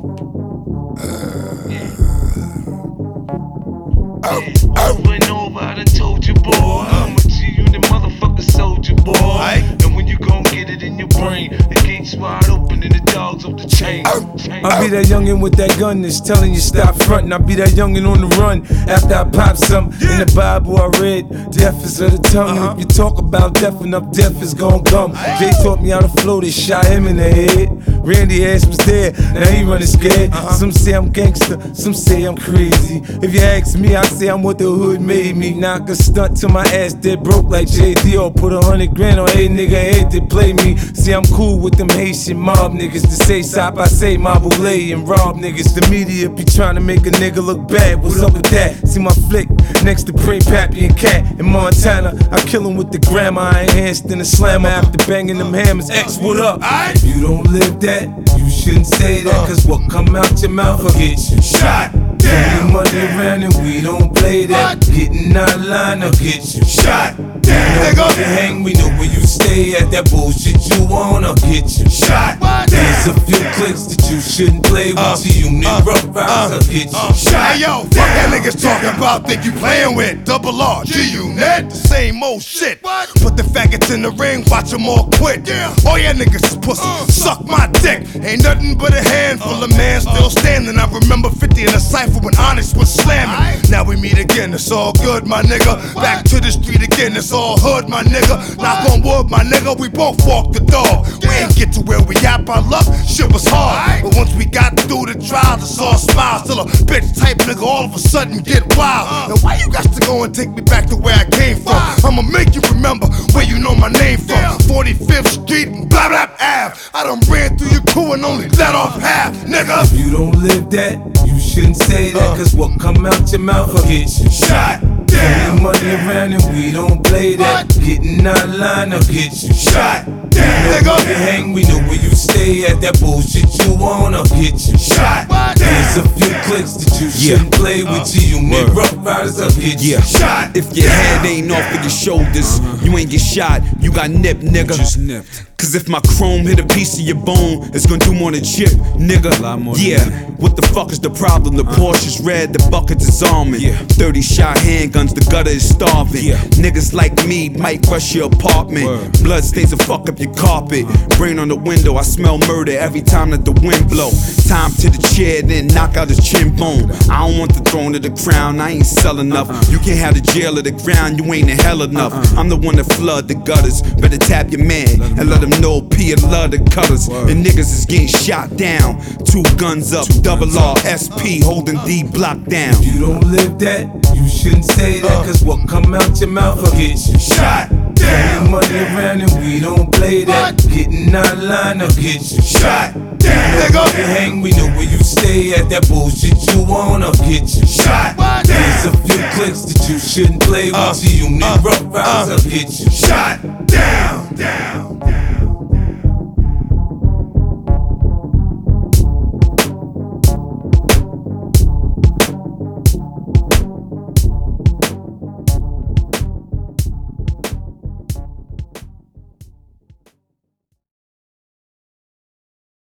Over and over, I done told you, boy. I'ma see you, the motherfucker soldier, boy. And when you gon' get it in your brain, the gates wide open and the dogs off the chain. I'll be that youngin' with that gun that's telling you stop frontin'. I'll be that youngin' on the run after I pop something. In the Bible I read, death is of the tongue. And if you talk about death, enough death is gon' come. Jay taught me how to flow, they shot him in the head. Randy ass was there, now he running scared. Some say I'm gangster, some say I'm crazy. If you ask me, I say I'm what the hood made me. Knock a stunt till my ass dead broke like JD. Or put 100 grand on a nigga head to play me. See, I'm cool with them Haitian mob niggas. To say stop, I say Mabule and rob niggas. The media be trying to make a nigga look bad. What's up with that? See my flick next to Pray Pappy and Cat in Montana. I kill him with the grammar. I enhanced in the slammer after banging them hammers. X, what up? If you don't live that, you shouldn't say that. Cause what come out your mouth will get you shot. Getting money around and we don't play that. Getting out of line will get you shot. Nigga, you hang, we know where you stay at. That bullshit you wanna get you shot. There's a few clicks that you shouldn't play with. You need rough riders, will get you shot. Hey yo, fuck that niggas talking about, think you playing with Double R, G-Unit, the same old shit. Put the faggots in the ring, watch them all quit. All ya niggas is pussy, suck my dick. Ain't nothing but a handful of man still standing. I remember 50 in a cypher when Honest was slamming. Now we meet again, it's all good, my nigga. Back to the street again, it's all hood, my nigga. Knock on wood, my nigga, we both walk the dog. We ain't get to where we at by luck, shit was hard. But once we got through the trial, it's all smiles. Still a bitch type nigga, all of a sudden get wild. Now why you got to go and take me back to where I came from? I'ma make you remember where you know my name from. 45th Street and blah blah Ave. I done ran through your crew and only let off half, nigga. If you don't live that, you shouldn't say that. Cause what come out your mouth will get you shot. Getting money around and we don't play that. Getting out of line will get you shot. Nigga, you hang, we know where you stay at. That bullshit you wanna get you shot. There's a few clicks that you shouldn't play with. You need rough riders, will get you shot. If your head ain't off of your shoulders, you ain't get shot, you got nipped, nigga. Just nipped. Cause if my chrome hit a piece of your bone, it's gonna do more than chip, nigga. Yeah, what the fuck is the problem? The Porsche's red, the buckets is almond. 30 shot handguns, the gutter is starving. Niggas like me might rush your apartment. Blood stains will fuck up your carpet. Brain on the window, I smell murder every time that the wind blow. Time to the chair, then knock out his chin bone. I don't want the throne or the crown, I ain't sell enough. You can't have the jail or the ground, you ain't in hell enough. I'm the one that flood the gutters. Better tap your man and let him know P and love the colors. And niggas is getting shot down. 2 guns up, double R, SP holding D block down. If you don't live that, you shouldn't say that. Cause what come out your mouth will get you shot. Getting money around and we don't play that. Getting out of line will get you shot. Nigga, you hang, we know where you stay at. That bullshit you wanna get you shot. There's a few clicks that you shouldn't play with. You need rough riders, will get you shot. Down, down, down.